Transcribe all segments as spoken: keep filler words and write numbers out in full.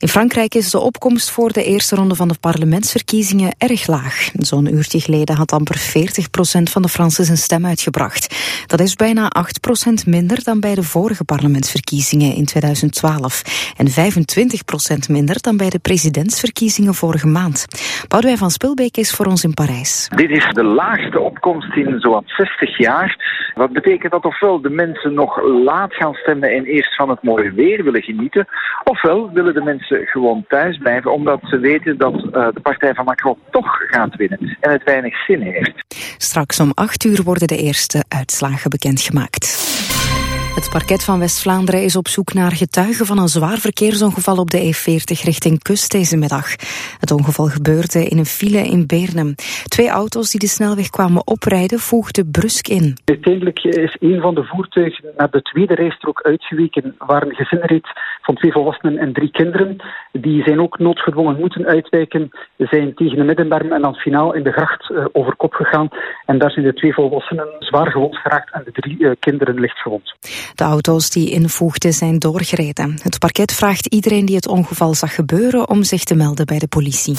In Frankrijk is de opkomst voor de eerste ronde van de parlementsverkiezingen erg laag. Zo'n uurtje geleden had amper veertig procent van de Fransen zijn stem uitgebracht. Dat is bijna acht procent minder dan bij de vorige parlementsverkiezingen in tweeduizend twaalf. En vijfentwintig procent minder dan bij de presidentsverkiezingen vorige maand. Boudewijn van Spilbeek is voor ons in Parijs. Dit is de laagste opkomst in zowat zestig jaar. Wat betekent dat ofwel de mensen nog laat gaan stemmen en eerst van het mooie weer willen genieten, ofwel willen de mensen gewoon thuis blijven omdat ze weten dat uh, de partij van Macron toch gaat winnen en het weinig zin heeft. Straks om acht uur worden de eerste uitslagen bekendgemaakt. Het parket van West-Vlaanderen is op zoek naar getuigen van een zwaar verkeersongeval op de E veertig richting Kust deze middag. Het ongeval gebeurde in een file in Beernem. Twee auto's die de snelweg kwamen oprijden voegden brusk in. Uiteindelijk is een van de voertuigen naar de tweede rijstrook uitgeweken waar een gezin reed van twee volwassenen en drie kinderen. Die zijn ook noodgedwongen moeten uitwijken, zijn tegen de middenberm en dan finaal in de gracht uh, over kop gegaan. En daar zijn de twee volwassenen zwaar gewond geraakt en de drie uh, kinderen licht gewond. De auto's die invoegden zijn doorgereden. Het parket vraagt iedereen die het ongeval zag gebeuren om zich te melden bij de politie.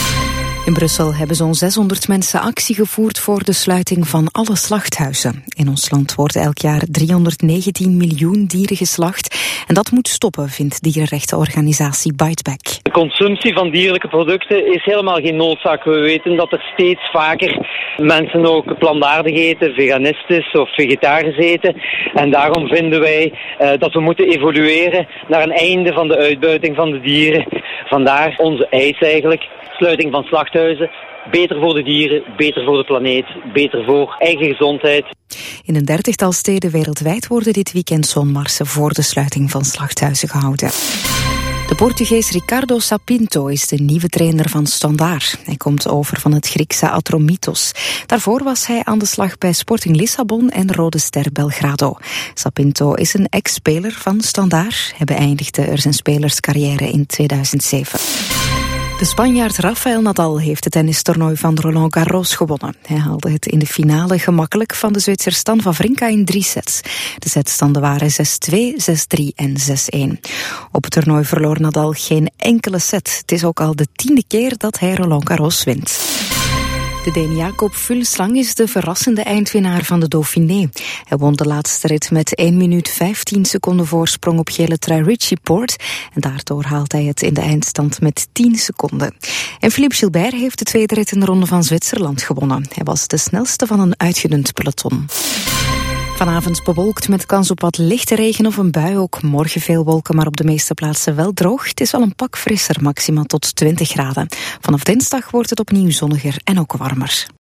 In Brussel hebben zo'n zeshonderd mensen actie gevoerd voor de sluiting van alle slachthuizen. In ons land worden elk jaar driehonderdnegentien miljoen dieren geslacht. En dat moet stoppen, vindt dierenrechtenorganisatie Biteback. De consumptie van dierlijke producten is helemaal geen noodzaak. We weten dat er steeds vaker mensen ook plantaardig eten, veganistisch of vegetarisch eten. En daarom vinden wij uh, dat we moeten evolueren naar een einde van de uitbuiting van de dieren. Vandaar onze eis eigenlijk. Sluiting van slachthuizen, beter voor de dieren, beter voor de planeet, beter voor eigen gezondheid. In een dertigtal steden wereldwijd worden dit weekend zo'n marsen voor de sluiting van slachthuizen gehouden. De Portugees Ricardo Sapinto is de nieuwe trainer van Standaard. Hij komt over van het Griekse Atromitos. Daarvoor was hij aan de slag bij Sporting Lissabon en Rode Ster Belgrado. Sapinto is een ex-speler van Standaard. Hij beëindigde er zijn spelerscarrière in tweeduizend zeven. De Spanjaard Rafael Nadal heeft het tennistoernooi van Roland Garros gewonnen. Hij haalde het in de finale gemakkelijk van de Zwitser Stan Wawrinka in drie sets. De setstanden waren zes twee, zes drie en zes een. Op het toernooi verloor Nadal geen enkele set. Het is ook al de tiende keer dat hij Roland Garros wint. De Deen Jakob Fuglsang is de verrassende eindwinnaar van de Dauphiné. Hij won de laatste rit met één minuut vijftien seconden voorsprong op gele trui Richie Porte. En daardoor haalt hij het in de eindstand met tien seconden. En Philippe Gilbert heeft de tweede rit in de Ronde van Zwitserland gewonnen. Hij was de snelste van een uitgedund peloton. Vanavond bewolkt met kans op wat lichte regen of een bui. Ook morgen veel wolken, maar op de meeste plaatsen wel droog. Het is wel een pak frisser, maximaal tot twintig graden. Vanaf dinsdag wordt het opnieuw zonniger en ook warmer.